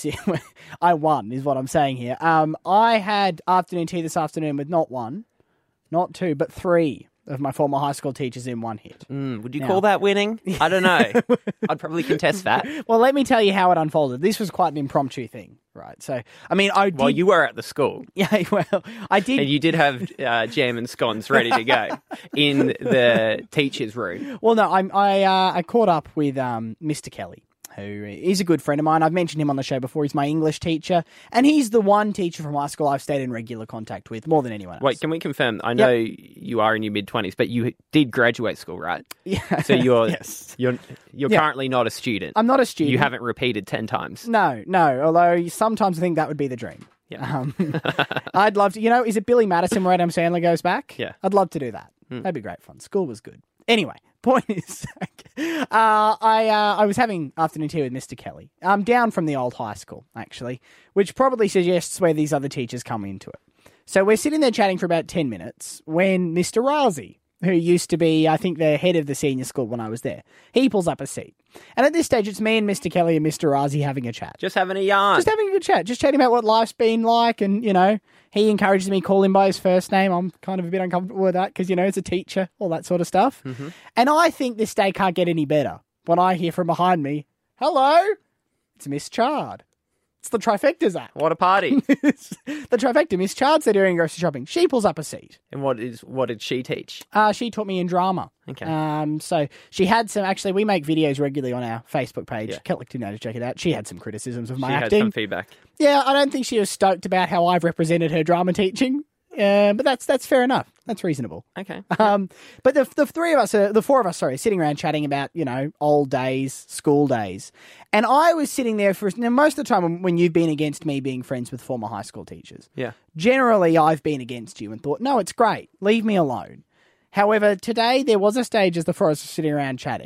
Speaker 3: I won, is what I'm saying here. Um, I had afternoon tea this afternoon with not one, not two, but three of my former high school teachers in one hit.
Speaker 4: Mm, would you
Speaker 3: Now-
Speaker 4: call that winning? I don't know. I'd probably contest that.
Speaker 3: Well, let me tell you how it unfolded. This was quite an impromptu thing, right? So, I mean, I did...
Speaker 4: Well, you were at the school.
Speaker 3: Yeah, well, I did...
Speaker 4: And you did have uh, jam and scones ready to go in the teacher's room.
Speaker 3: Well, no, I'm, I uh, I caught up with um, Mister Kelly, who is a good friend of mine. I've mentioned him on the show before. He's my English teacher, and he's the one teacher from high school I've stayed in regular contact with more than anyone else.
Speaker 4: Wait, can we confirm? I know you are in your mid twenties, but you did graduate school, right?
Speaker 3: Yeah.
Speaker 4: So you're
Speaker 3: Yes.
Speaker 4: you're you're
Speaker 3: Yeah.
Speaker 4: currently not a student.
Speaker 3: I'm not a student.
Speaker 4: You haven't repeated ten times.
Speaker 3: No, no, although sometimes I think that would be the dream.
Speaker 4: Yeah.
Speaker 3: Um, I'd love to, you know, is it Billy Madison where Adam Sandler goes back?
Speaker 4: Yeah.
Speaker 3: I'd love to do that.
Speaker 4: Hmm.
Speaker 3: That'd be great fun. School was good. Anyway, point is, uh, I uh, I was having afternoon tea with Mister Kelly. I'm down from the old high school, actually, which probably suggests where these other teachers come into it. So we're sitting there chatting for about ten minutes when Mister Razi, who used to be, I think, the head of the senior school when I was there, he pulls up a seat. And at this stage, it's me and Mister Kelly and Mister Razi having a chat.
Speaker 4: Just having a yarn.
Speaker 3: Just having a good chat. Just chatting about what life's been like. And, you know, he encourages me to call him by his first name. I'm kind of a bit uncomfortable with that because, you know, as a teacher, all that sort of stuff.
Speaker 4: Mm-hmm.
Speaker 3: And I think this day can't get any better when I hear from behind me, hello, it's Miss Chard. It's the trifecta, Zach.
Speaker 4: What a party.
Speaker 3: The trifecta. Miss Chard's there doing grocery shopping. She pulls up a seat.
Speaker 4: And what is what did she teach?
Speaker 3: Uh, she taught me in drama.
Speaker 4: Okay.
Speaker 3: Um, so she had some, actually, we make videos regularly on our Facebook page.
Speaker 4: Yeah.
Speaker 3: Collective Notice, check it out. She had some criticisms of my
Speaker 4: she
Speaker 3: acting.
Speaker 4: had some feedback.
Speaker 3: Yeah, I don't think she was stoked about how I've represented her drama teaching. Uh, but that's that's fair enough. That's reasonable.
Speaker 4: Okay.
Speaker 3: Um, but the the three of us, uh, the four of us, sorry, sitting around chatting about, you know, old days, school days. And I was sitting there for, now, most of the time when you've been against me being friends with former high school teachers,
Speaker 4: Yeah.
Speaker 3: generally I've been against you and thought, no, it's great. Leave me alone. However, today there was a stage as the four of us were sitting around chatting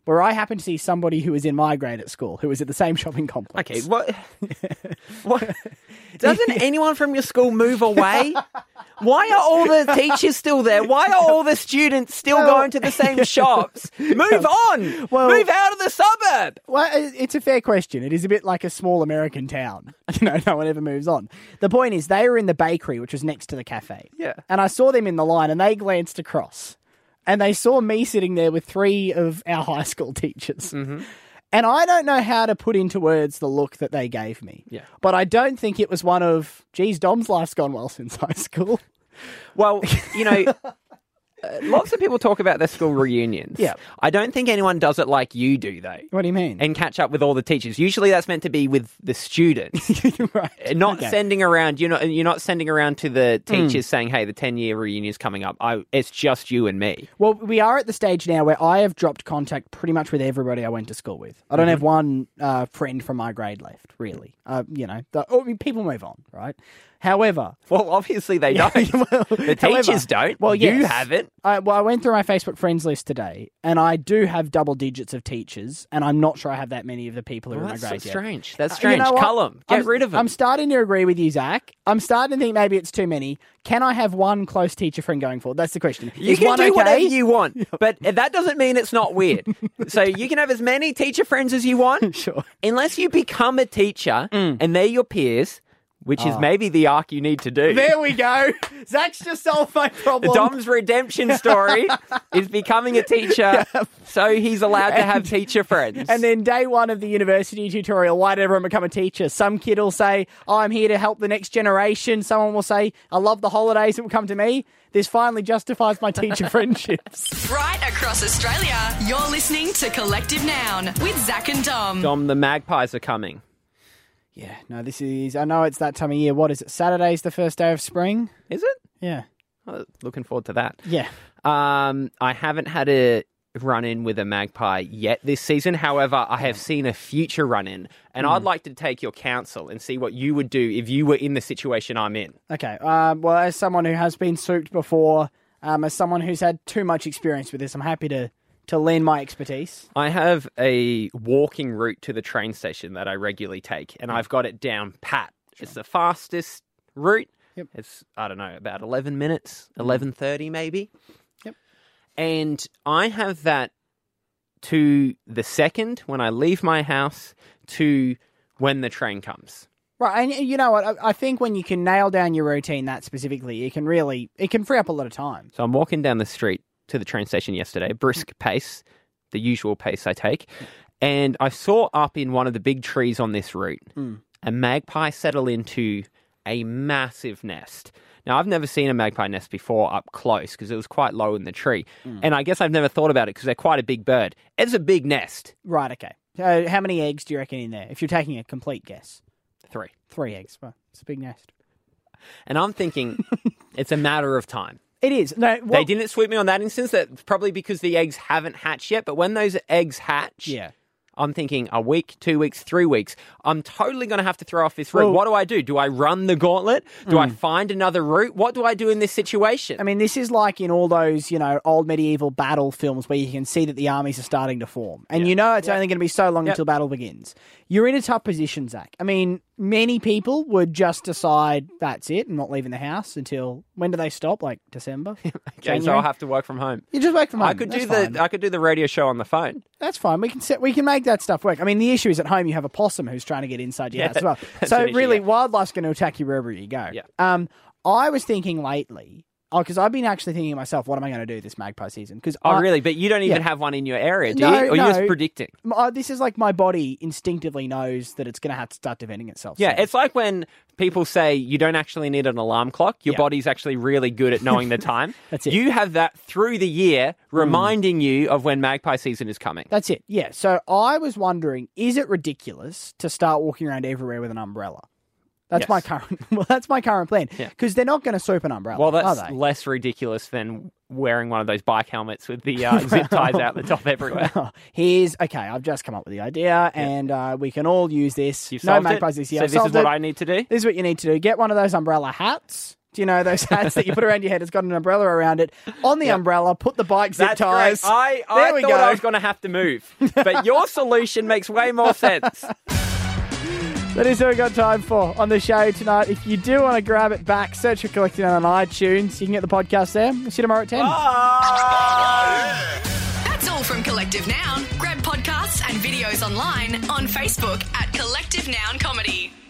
Speaker 3: where I happened to see somebody who was in my grade at school who was at the same shopping complex.
Speaker 4: Okay, what? what? Doesn't anyone from your school move away? Why are all the teachers still there? Why are all the students still
Speaker 3: Well,
Speaker 4: going to the same shops? Move on!
Speaker 3: Well-
Speaker 4: Move out of the suburb!
Speaker 3: Well, it- it's a fair question. It is a bit like a small American town. You know, no one ever moves on. The point is, they were in the bakery, which was next to the cafe.
Speaker 4: Yeah.
Speaker 3: And I saw them in the line, and they glanced across. And they saw me sitting there with three of our high school teachers.
Speaker 4: Mm-hmm.
Speaker 3: And I don't know how to put into words the look that they gave me.
Speaker 4: Yeah.
Speaker 3: But I don't think it was one of, geez, Dom's life's gone well since high school.
Speaker 4: Well, you know, uh, lots of people talk about their school reunions.
Speaker 3: Yeah.
Speaker 4: I don't think anyone does it like you do, though.
Speaker 3: What do you mean?
Speaker 4: And catch up with all the teachers. Usually that's meant to be with the students.
Speaker 3: Right.
Speaker 4: Not
Speaker 3: Okay.
Speaker 4: sending around, you're not, you're not sending around to the teachers saying, hey, the ten-year reunion's coming up. I, it's just you and me.
Speaker 3: Well, we are at the stage now where I have dropped contact pretty much with everybody I went to school with. I don't
Speaker 4: Mhm.
Speaker 3: have one uh, friend from my grade left, really. Uh, you know, the, oh, I mean, people move on, right? However...
Speaker 4: Well, obviously they don't.
Speaker 3: well,
Speaker 4: The teachers don't.
Speaker 3: Well,
Speaker 4: You
Speaker 3: yes.
Speaker 4: haven't.
Speaker 3: I, well, I went through my Facebook friends list today, and I do have double digits of teachers, and I'm not sure I have that many of the people who
Speaker 4: Well,
Speaker 3: are in my
Speaker 4: that's
Speaker 3: grade
Speaker 4: so
Speaker 3: yet.
Speaker 4: strange. That's
Speaker 3: Uh,
Speaker 4: strange.
Speaker 3: You know what?
Speaker 4: Cull 'em. Get
Speaker 3: I'm-
Speaker 4: rid of them.
Speaker 3: I'm starting to agree with you, Zach. I'm starting to think maybe it's too many. Can I have one close teacher friend going forward? That's the question.
Speaker 4: You
Speaker 3: Is
Speaker 4: can
Speaker 3: one
Speaker 4: do
Speaker 3: okay?
Speaker 4: whatever you want, but that doesn't mean it's not weird. So you can have as many teacher friends as you want,
Speaker 3: sure.
Speaker 4: unless you become a teacher and they're your peers, which is
Speaker 3: Oh.
Speaker 4: maybe the arc you need to do.
Speaker 3: There we go. Zach's just solved my problem.
Speaker 4: Dom's redemption story is becoming a teacher, so he's allowed to have teacher friends.
Speaker 3: And then day one of the university tutorial, why did everyone become a teacher? Some kid will say, oh, I'm here to help the next generation. Someone will say, I love the holidays. It will come to me. This finally justifies my teacher friendships.
Speaker 2: Right across Australia, you're listening to Collective Noun with Zach and Dom.
Speaker 4: Dom, the magpies are coming.
Speaker 3: Yeah, no, this is, I know it's that time of year. What is it? Saturday's the first day of spring?
Speaker 4: Is it?
Speaker 3: Yeah.
Speaker 4: Oh, looking forward to that.
Speaker 3: Yeah.
Speaker 4: Um, I haven't had a run in with a magpie yet this season. However, I have seen a future run in, and
Speaker 3: Mm.
Speaker 4: I'd like to take your counsel and see what you would do if you were in the situation I'm in.
Speaker 3: Okay. Um, well, as someone who has been souped before, um, as someone who's had too much experience with this, I'm happy to, to lend my expertise.
Speaker 4: I have a walking route to the train station that I regularly take, and I've got it down pat. It's the fastest route.
Speaker 3: Yep.
Speaker 4: It's, I don't know, about eleven minutes, eleven thirty maybe.
Speaker 3: Yep.
Speaker 4: And I have that to the second when I leave my house to when the train comes.
Speaker 3: Right, and you know what? I, I think when you can nail down your routine that specifically, you can really, it can free up a lot of time.
Speaker 4: So I'm walking down the street to the train station yesterday, brisk pace, the usual pace I take, and I saw up in one of the big trees on this route
Speaker 3: Mm.
Speaker 4: a magpie settle into a massive nest. Now, I've never seen a magpie nest before up close because it was quite low in the tree,
Speaker 3: Mm.
Speaker 4: and I guess I've never thought about it because they're quite a big bird. It's a big nest.
Speaker 3: Right, okay. Uh, how many eggs do you reckon in there? If you're taking a complete guess.
Speaker 4: Three.
Speaker 3: Three eggs. Well, it's a big nest.
Speaker 4: And I'm thinking it's a matter of time.
Speaker 3: It is. No,
Speaker 4: They didn't swoop me on that instance. That's probably because the eggs haven't hatched yet. But when those eggs hatch,
Speaker 3: Yeah.
Speaker 4: I'm thinking a week, two weeks, three weeks. I'm totally going to have to throw off this route.
Speaker 3: Well-
Speaker 4: What do I do? Do I run the gauntlet? Do I
Speaker 3: Mm.
Speaker 4: find another route? What do I do in this situation?
Speaker 3: I mean, this is like in all those, you know, old medieval battle films where you can see that the armies are starting to form. And you know it's only going to be so long
Speaker 4: Yep.
Speaker 3: until battle begins. You're in a tough position, Zach. I mean, many people would just decide that's it and not leaving the house until, when do they stop? Like December?
Speaker 4: Okay, so
Speaker 3: January?
Speaker 4: I'll have to work from home.
Speaker 3: You just work from home.
Speaker 4: I could do
Speaker 3: That's
Speaker 4: the
Speaker 3: fine.
Speaker 4: I could do the radio show on the phone.
Speaker 3: That's fine. We can set, we can make that stuff work. I mean, the issue is at home you have a possum who's trying to get inside your
Speaker 4: Yeah,
Speaker 3: house as well.
Speaker 4: that's
Speaker 3: So
Speaker 4: an issue,
Speaker 3: really,
Speaker 4: yeah.
Speaker 3: wildlife's going to attack you wherever you go.
Speaker 4: Yeah.
Speaker 3: Um, I was thinking lately, oh, because I've been actually thinking to myself, what am I going to do this magpie season? Because
Speaker 4: Oh, really? But you don't even
Speaker 3: Yeah.
Speaker 4: have one in your area, do
Speaker 3: No,
Speaker 4: you? Or you're
Speaker 3: no.
Speaker 4: just predicting?
Speaker 3: Uh, this is like my body instinctively knows that it's going to have to start defending itself.
Speaker 4: Yeah,
Speaker 3: soon.
Speaker 4: it's like when people say you don't actually need an alarm clock. Your
Speaker 3: Yeah.
Speaker 4: body's actually really good at knowing the time.
Speaker 3: That's it.
Speaker 4: You have that through the year, reminding you of when magpie season is coming.
Speaker 3: That's it. Yeah. So I was wondering, is it ridiculous to start walking around everywhere with an umbrella? That's
Speaker 4: Yes.
Speaker 3: my current. Well, that's my current plan.
Speaker 4: Yeah.
Speaker 3: Because they're not going to swoop an umbrella.
Speaker 4: Well,
Speaker 3: are
Speaker 4: that's
Speaker 3: they?
Speaker 4: less ridiculous than wearing one of those bike helmets with the uh, zip ties out the top everywhere.
Speaker 3: Here's okay. I've just come up with the idea, and uh, we can all use this.
Speaker 4: You've
Speaker 3: no
Speaker 4: solved it?
Speaker 3: magpies this year.
Speaker 4: So
Speaker 3: I've
Speaker 4: this is
Speaker 3: solved
Speaker 4: what
Speaker 3: it.
Speaker 4: I need to do?
Speaker 3: This is what you need to do. Get one of those umbrella hats. Do you know those hats that you put around your head? It's got an umbrella around it. On the
Speaker 4: Yep.
Speaker 3: umbrella, put the bike zip
Speaker 4: That's
Speaker 3: ties.
Speaker 4: great. I, I
Speaker 3: there we
Speaker 4: thought
Speaker 3: go.
Speaker 4: I was going to have to move. But your solution makes way more sense.
Speaker 3: That is what we've got time for on the show tonight. If you do want to grab it back, search for Collective Noun on iTunes. You can get the podcast there. We'll see you tomorrow at ten.
Speaker 2: That's all from Collective Noun. Grab podcasts and videos online on Facebook at Collective Noun Comedy.